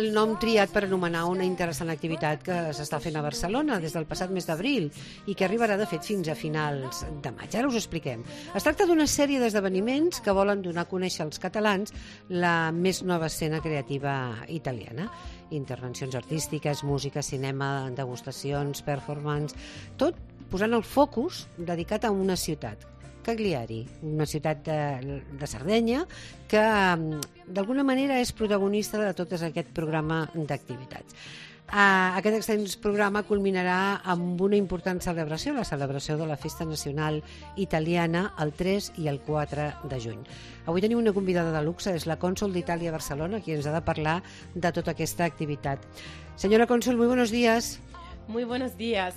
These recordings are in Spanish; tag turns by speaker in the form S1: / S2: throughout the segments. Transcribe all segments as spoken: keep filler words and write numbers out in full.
S1: el nom triat per anomenar una interessant activitat que s'està fent a Barcelona des del passat mes d'abril i que arribarà, de fet, fins a finals de maig. Ara us ho expliquem. Es tracta d'una sèrie d'esdeveniments que volen donar a conèixer als catalans la més nova escena creativa italiana. Intervencions artístiques, música, cinema, degustacions, performance, tot posant el focus dedicat a una ciutat, Cagliari, una ciutat de, de Sardenya que d'alguna manera és protagonista de tot aquest programa d'activitats. Uh, aquest extens programa culminarà amb una important celebració, la celebració de la Festa Nacional Italiana el tres i el quatre de juny. Avui tenim una convidada de luxe, és la cònsol d'Itàlia a Barcelona, qui ens ha de parlar de tota aquesta activitat. Senyora cònsol, muy buenos días.
S2: Muy buenos días.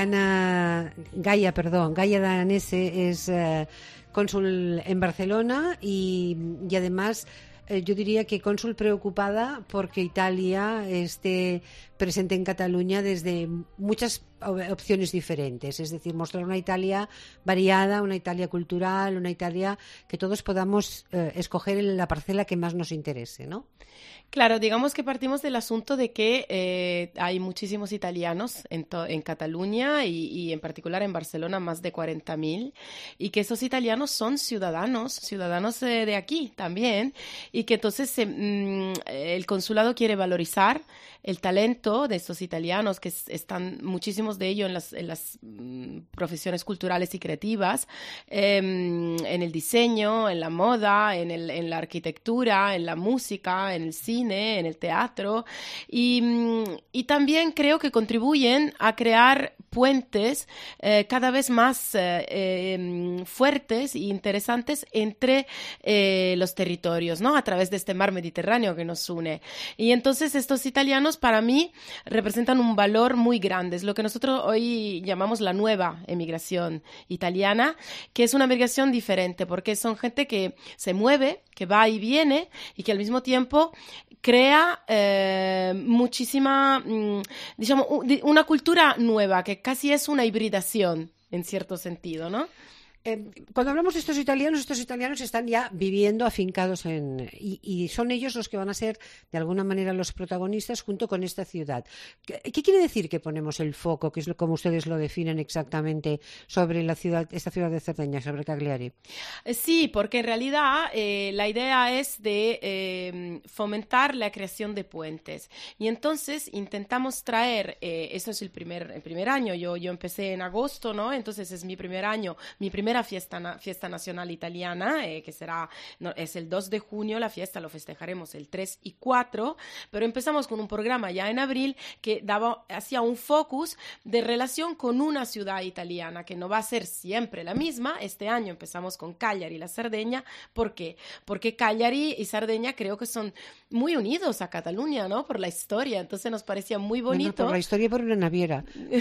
S1: Gianna Gaia, perdón, Gaia Danese es eh, cónsul en Barcelona y, y además eh, yo diría que cónsul preocupada porque Italia esté presente en Cataluña desde muchas opciones diferentes, es decir, mostrar una Italia variada, una Italia cultural, una Italia que todos podamos eh, escoger la parcela que más nos interese, ¿no?
S2: Claro, digamos que partimos del asunto de que eh, hay muchísimos italianos en, to- en Cataluña y, y en particular en Barcelona más de cuarenta mil y que esos italianos son ciudadanos, ciudadanos eh, de aquí también y que entonces eh, mm, el consulado quiere valorizar el talento de estos italianos que es, están muchísimos de ellos en las, en las mm, profesiones culturales y creativas, eh, en el diseño, en la moda, en, el, en la arquitectura, en la música, en el cine, en el teatro y, y también creo que contribuyen a crear puentes eh, cada vez más eh, eh, fuertes e interesantes entre eh, los territorios, ¿no? A través de este mar Mediterráneo que nos une. Y entonces estos italianos para mí representan un valor muy grande. Es lo que nosotros hoy llamamos la nueva emigración italiana, que es una migración diferente porque son gente que se mueve, que va y viene y que al mismo tiempo crea eh, muchísima, mm, digamos, una cultura nueva, que casi es una hibridación, en cierto sentido, ¿no?
S1: Eh, cuando hablamos de estos italianos, estos italianos están ya viviendo afincados en... Y, y son ellos los que van a ser, de alguna manera, los protagonistas junto con esta ciudad. ¿Qué, qué quiere decir que ponemos el foco, que es lo, como ustedes lo definen exactamente, sobre la ciudad, esta ciudad de Cerdeña, sobre Cagliari?
S2: Sí, porque en realidad eh, la idea es de eh, fomentar la creación de puentes. Y entonces intentamos traer, eh, eso es el primer, el primer año, yo, yo empecé en agosto, ¿no? Entonces es mi primer año, mi primer Fiesta, na- fiesta nacional italiana, eh, que será, no, es el dos de junio, la fiesta lo festejaremos el tres y cuatro, pero empezamos con un programa ya en abril que daba, hacía un focus de relación con una ciudad italiana, que no va a ser siempre la misma. Este año empezamos con Cagliari y la Cerdeña. ¿Por qué? Porque Cagliari y Cerdeña creo que son muy unidos a Cataluña, ¿no? Por la historia, entonces nos parecía muy bonito.
S1: No, no, por la historia y por una naviera.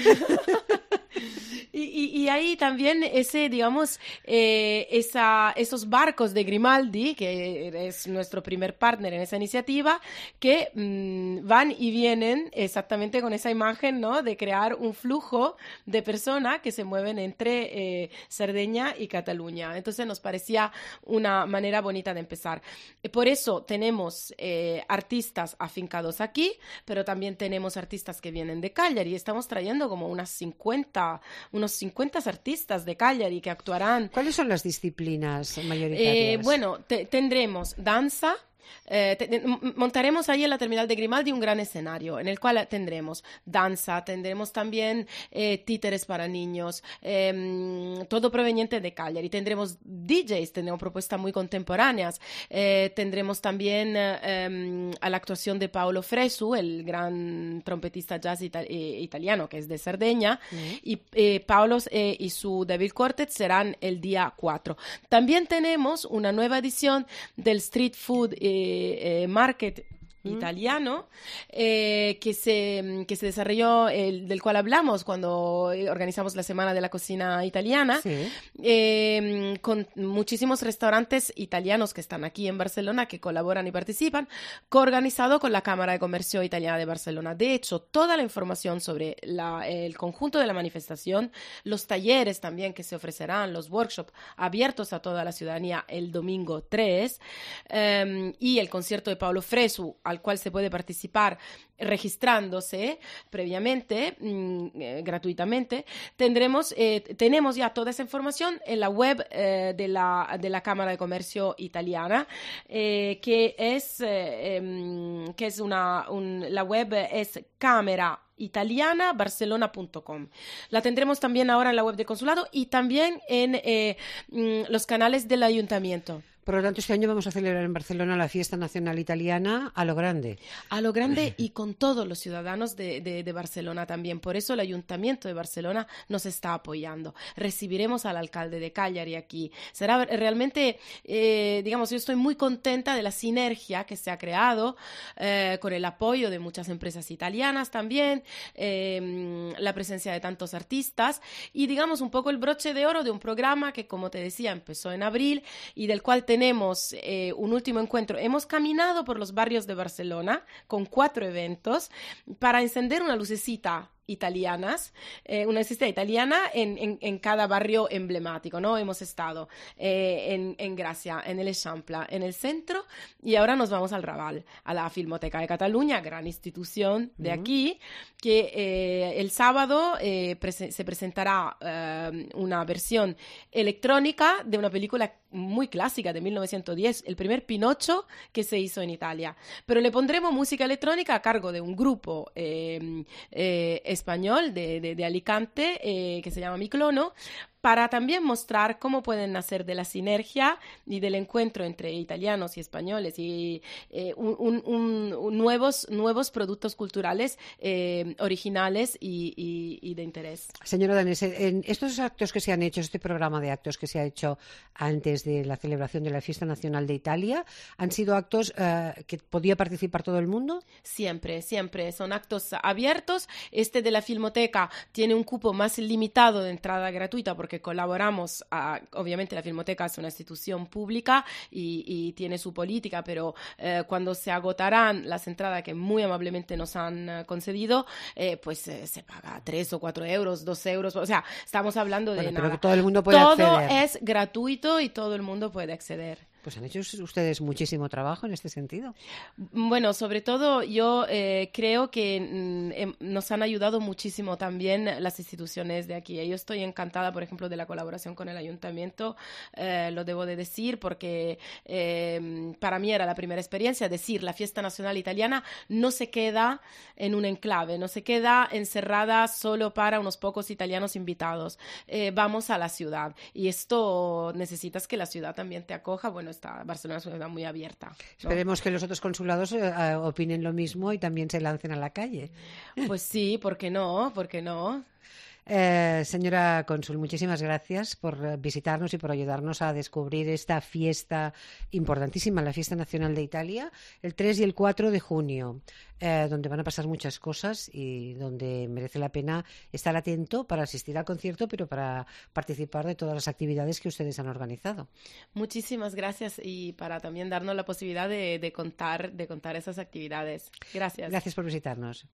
S2: Y, y, y ahí también ese, digamos, eh, esa, esos barcos de Grimaldi, que es nuestro primer partner en esa iniciativa, que mmm, van y vienen exactamente con esa imagen, ¿no? De crear un flujo de personas que se mueven entre eh, Cerdeña y Cataluña. Entonces nos parecía una manera bonita de empezar. Por eso tenemos eh, artistas afincados aquí, pero también tenemos artistas que vienen de Cagliari y estamos trayendo como unas cincuenta, unos cincuenta artistas de Cagliari que actuarán.
S1: ¿Cuáles son las disciplinas mayoritarias?
S2: Eh, bueno, te, tendremos danza. Eh, te, montaremos ahí en la terminal de Grimaldi un gran escenario en el cual tendremos danza, tendremos también eh, títeres para niños, eh, todo proveniente de Cagliari, tendremos D Js, tendremos propuestas muy contemporáneas, eh, tendremos también eh, a la actuación de Paolo Fresu, el gran trompetista jazz ita- eh, italiano que es de Cerdeña, uh-huh. y eh, Paolo eh, y su Devil Quartet serán el día cuatro. También tenemos una nueva edición del Street Food eh, Eh, market italiano eh, que, se, que se desarrolló, el, del cual hablamos cuando organizamos la Semana de la Cocina Italiana, sí. eh, con muchísimos restaurantes italianos que están aquí en Barcelona, que colaboran y participan, coorganizado con la Cámara de Comercio Italiana de Barcelona. De hecho, toda la información sobre la, el conjunto de la manifestación, los talleres también que se ofrecerán, los workshops abiertos a toda la ciudadanía el domingo tres, eh, y el concierto de Paolo Fresu, al al cual se puede participar registrándose previamente, mmm, eh, gratuitamente. Tendremos, eh, tenemos ya toda esa información en la web eh, de, la, de la Cámara de Comercio italiana, eh, que es, eh, eh, que es una, un, la web es cámara italiana barcelona punto com. La tendremos también ahora en la web del consulado y también en eh, los canales del ayuntamiento.
S1: Por lo tanto, este año vamos a celebrar en Barcelona la Fiesta Nacional Italiana a lo grande.
S2: A lo grande y con todos los ciudadanos de, de, de Barcelona también. Por eso el Ayuntamiento de Barcelona nos está apoyando. Recibiremos al alcalde de Cagliari aquí. Será realmente, eh, digamos, yo estoy muy contenta de la sinergia que se ha creado eh, con el apoyo de muchas empresas italianas también, eh, la presencia de tantos artistas y, digamos, un poco el broche de oro de un programa que, como te decía, empezó en abril y del cual te tenemos eh, un último encuentro. Hemos caminado por los barrios de Barcelona con cuatro eventos para encender una lucecita italianas, eh, una lucecita italiana en, en, en cada barrio emblemático, ¿no? Hemos estado eh, en, en Gracia, en el Eixample, en el centro y ahora nos vamos al Raval, a la Filmoteca de Cataluña, gran institución de uh-huh. aquí, que eh, el sábado eh, prese- se presentará eh, una versión electrónica de una película muy clásica de mil novecientos diez, el primer Pinocho que se hizo en Italia. Pero le pondremos música electrónica a cargo de un grupo eh, eh, español de, de, de Alicante eh, que se llama Miclono, para también mostrar cómo pueden nacer de la sinergia y del encuentro entre italianos y españoles y eh, un, un, un, un nuevos, nuevos productos culturales eh, originales y, y, y de interés.
S1: Señora Danés, en estos actos que se han hecho, este programa de actos que se ha hecho antes de la celebración de la Fiesta Nacional de Italia, ¿han sido actos eh, que podía participar todo el mundo?
S2: Siempre, siempre. Son actos abiertos. Este de la Filmoteca tiene un cupo más limitado de entrada gratuita porque colaboramos, a, obviamente la Filmoteca es una institución pública y, y tiene su política, pero eh, cuando se agotarán las entradas que muy amablemente nos han uh, concedido, eh, pues eh, se paga tres o cuatro euros, dos euros, o sea, estamos hablando de
S1: bueno,
S2: nada.
S1: Pero que todo el mundo puede
S2: todo
S1: acceder.
S2: es gratuito y todo el mundo puede acceder.
S1: Pues han hecho ustedes muchísimo trabajo en este sentido.
S2: Bueno, sobre todo yo eh, creo que mm, nos han ayudado muchísimo también las instituciones de aquí. Yo estoy encantada, por ejemplo, de la colaboración con el ayuntamiento, eh, lo debo de decir, porque eh, para mí era la primera experiencia. Decir, la Fiesta Nacional Italiana no se queda en un enclave, no se queda encerrada solo para unos pocos italianos invitados. Eh, vamos a la ciudad y esto necesitas que la ciudad también te acoja. Bueno, Está, Barcelona es una ciudad muy abierta, ¿no?
S1: Esperemos que los otros consulados eh, opinen lo mismo y también se lancen a la calle.
S2: Pues sí, ¿por qué no? ¿Por qué no?
S1: Eh, señora cónsul, muchísimas gracias por visitarnos y por ayudarnos a descubrir esta fiesta importantísima, la Fiesta Nacional de Italia, el tres y el cuatro de junio, eh, donde van a pasar muchas cosas y donde merece la pena estar atento para asistir al concierto, pero para participar de todas las actividades que ustedes han organizado.
S2: Muchísimas gracias y para también darnos la posibilidad de, de contar, de contar esas actividades. Gracias.
S1: Gracias por visitarnos.